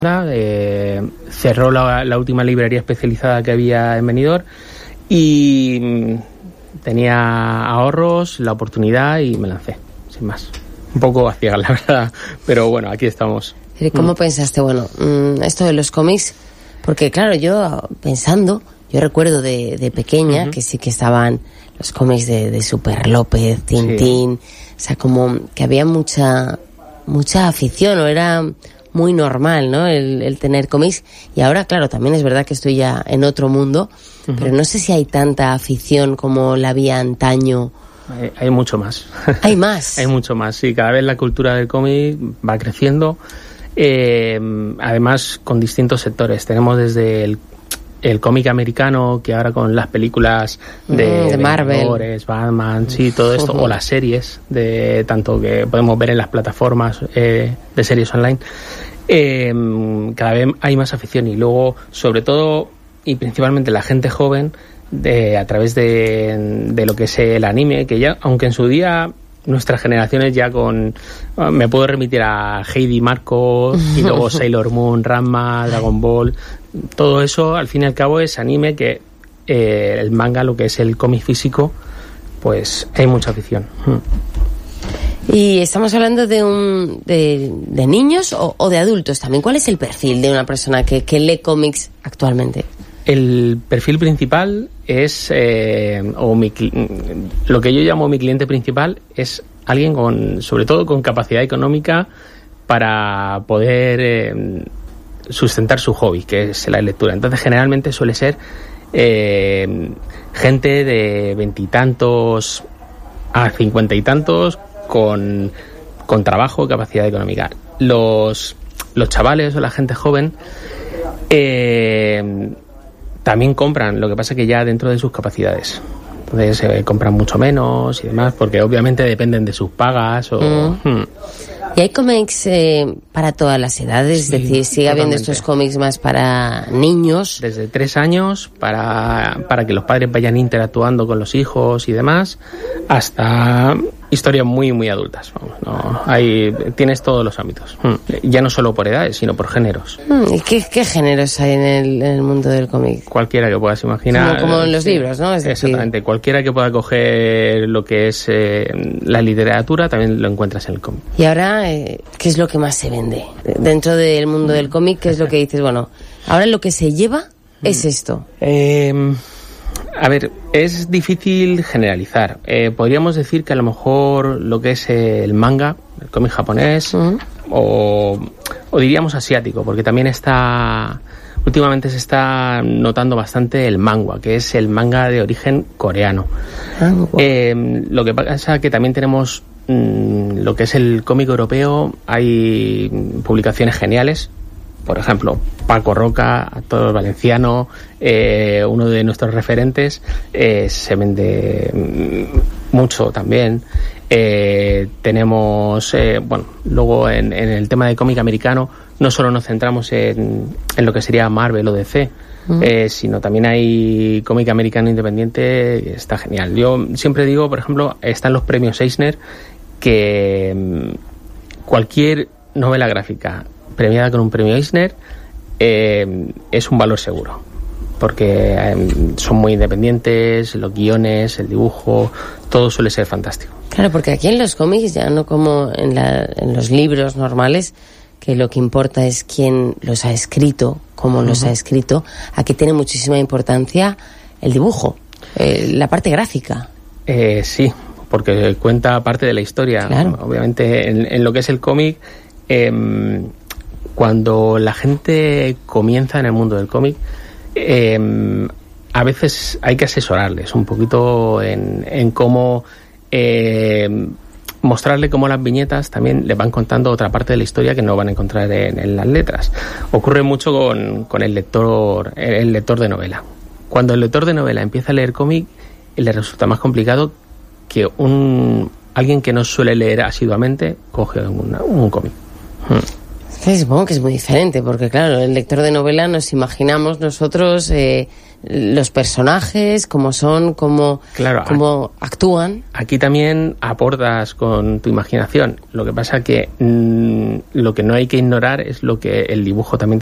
cerró la última librería especializada que había en Benidorm y tenía ahorros, la oportunidad y me lancé, sin más. Un poco a ciegas, la verdad, pero bueno, aquí estamos. ¿Cómo pensaste, esto de los cómics? Porque claro, yo recuerdo de pequeña que sí que estaban los cómics de Super López, Tintín, o sea, como que había mucha afición, o era muy normal, ¿no? El tener cómics. Y ahora, claro, también es verdad que estoy ya en otro mundo, pero no sé si hay tanta afición como la había antaño. Hay mucho más. ¿Hay más? Hay mucho más, sí. Cada vez la cultura del cómic va creciendo. Además, con distintos sectores. Tenemos desde el cómic americano, que ahora con las películas de Marvel, Batman, sí, todo esto, o las series, de tanto que podemos ver en las plataformas de series online, cada vez hay más afición. Y luego, sobre todo y principalmente la gente joven, a través de lo que es el anime, que ya, aunque en su día nuestras generaciones ya me puedo remitir a Heidi Marco y luego Sailor Moon, Ranma, Dragon Ball, todo eso al fin y al cabo es anime, que el manga, lo que es el cómic físico, pues hay mucha afición. Y estamos hablando de niños o de adultos también. ¿Cuál es el perfil de una persona que lee cómics actualmente? El perfil principal es, lo que yo llamo mi cliente principal, es alguien sobre todo con capacidad económica para poder sustentar su hobby, que es la lectura. Entonces, generalmente suele ser gente de 20 y tantos a 50 y tantos con trabajo y capacidad económica. Los chavales o la gente joven también compran, lo que pasa que ya dentro de sus capacidades. Entonces compran mucho menos y demás, porque obviamente dependen de sus pagas. ¿Y hay cómics para todas las edades? Sí, es decir, ¿sigue habiendo estos cómics más para niños? Desde 3 años, para que los padres vayan interactuando con los hijos y demás, hasta historias muy, muy adultas. Tienes todos los ámbitos. Ya no solo por edades, sino por géneros. ¿Y qué géneros hay en el mundo del cómic? Cualquiera que puedas imaginar. Como en los libros, ¿no? Es decir, exactamente. Cualquiera que pueda coger lo que es la literatura, también lo encuentras en el cómic. Y ahora, ¿qué es lo que más se vende? Dentro del mundo del cómic, ¿qué es lo que dices? Bueno, ahora lo que se lleva es esto. A ver, es difícil generalizar. Podríamos decir que a lo mejor lo que es el manga, el cómic japonés, o diríamos asiático, porque también últimamente se está notando bastante el manhwa, que es el manga de origen coreano. Lo que pasa es que también tenemos lo que es el cómic europeo. Hay publicaciones geniales. Por ejemplo, Paco Roca, actor valenciano, uno de nuestros referentes, se vende mucho también. Tenemos, luego en el tema de cómic americano, no solo nos centramos en lo que sería Marvel o DC, sino también hay cómic americano independiente, que está genial. Yo siempre digo, por ejemplo, están los premios Eisner, que cualquier novela gráfica premiada con un premio Eisner es un valor seguro, porque son muy independientes, los guiones, el dibujo, todo suele ser fantástico. Claro, porque aquí en los cómics, ya no como en los libros normales, que lo que importa es quién los ha escrito, cómo los ha escrito, aquí tiene muchísima importancia el dibujo, la parte gráfica. Sí, porque cuenta parte de la historia. Claro. Obviamente en lo que es el cómic, cuando la gente comienza en el mundo del cómic, a veces hay que asesorarles un poquito en cómo mostrarle cómo las viñetas también le van contando otra parte de la historia que no van a encontrar en las letras. Ocurre mucho con el lector de novela. Cuando el lector de novela empieza a leer cómic, le resulta más complicado que alguien que no suele leer asiduamente coge un cómic. Supongo que es muy diferente, porque claro, el lector de novela nos imaginamos nosotros los personajes, cómo son, cómo actúan. Aquí también aportas con tu imaginación. Lo que pasa que lo que no hay que ignorar es lo que el dibujo también